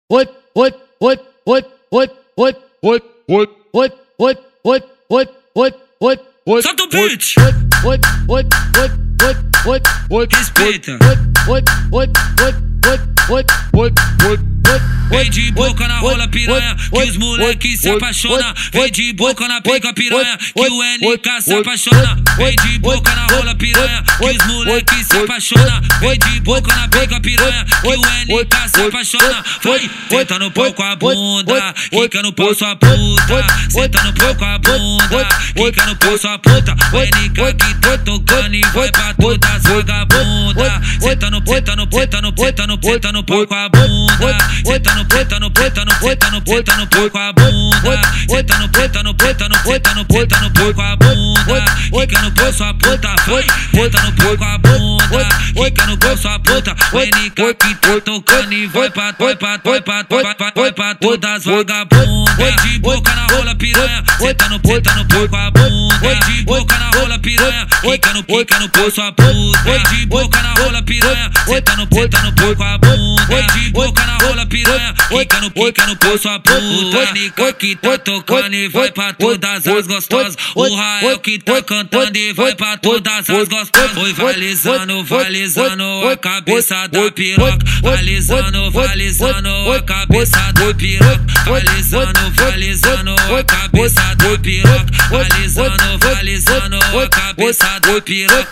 Solta o beat. Respeita. Vem de boca na rola piranha, que os moleque se apaixona. Vem de boca na pica piranha, que o NK se apaixona. Vem de boca na rola piranha, que os moleque se apaixona. Vem de boca na pica piranha, que o NK se apaixona. Vai, senta no pau com a bunda, quica no pau sua puta. Senta no pau com a bunda, quica no pau sua puta. O NK que tá tocando e vai pra todas as vagabundas. Senta no pau com a bunda. Senta no pau com a bunda. Senta no pau com a bunda. Quica no pau sua puta, vai. Senta no pau com a bunda, quica no pau sua puta. O NK que tá tocando e vai pra todas as vagabundas. Vem de boca na rola piranha, senta no pau com a bunda. Vem de boca na rola piranha, quica no pau sua puta. Vem de boca na rola piranha, senta no pau com a bunda. Vem de boca na rola piranha, quica no pau sua puta. O NK que tá tocando e vai pra todas as gostosas. O Rael que tá cantando e vai pra todas as gostosas. Oi, vai lisando a cabeça da piroca. Vai lisando a cabeça da piroca. Vai lisando a cabeça da piroca. Vai lisando a cabeça da piroca.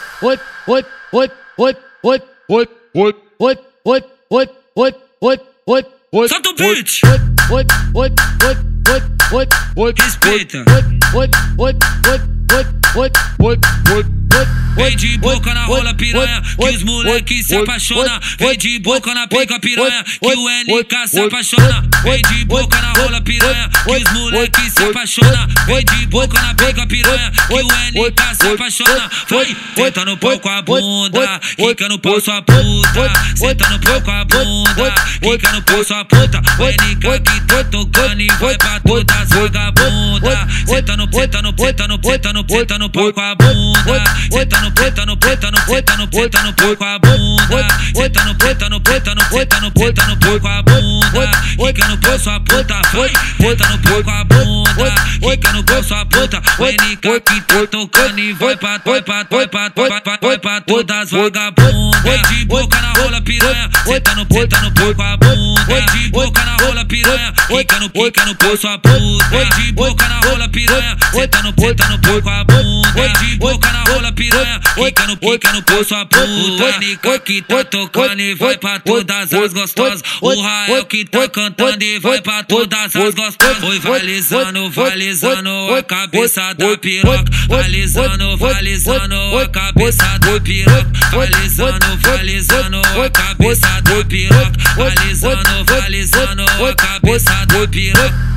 Solta o beat. Respeita. Vem de boca na rola piranha, que os moleque se apaixona. Vem de boca na pica piranha, que o NK se apaixona. Vem de boca na rola piranha, que os moleque se apaixona. Vem de boca na pica piranha, que o NK se apaixona. Vai, senta no pau com a bunda, quica no pau sua puta. Senta no pau com a bunda, quica no pau sua puta. O NK que tá tocando e vai pra todas as vagabundas. Senta no pau com a bunda. Senta no pau com a bunda. Senta no pau com a bunda. Quica no pau sua puta, vai. Senta no pau com a bunda, quica no pau sua puta. O NK que tá tocando e vai pra todas as vagabundas. Vem de boca na rola piranha, senta no pau com a bunda. Vem de boca na rola piranha, quica no pau sua puta. Vem de boca na rola piranha, senta no pau com a bunda. Vem de boca na rola piranha, quica no pau sua puta. O NK que tá tocando e vai pra todas as gostosas. O Rael que tá cantando e vai pra todas as gostosas. Oi, vai lisando a cabeça da piroca. Vai lisando a cabeça da piroca. Vai lisando a cabeça da piroca. Vai lisando a cabeça da piroca.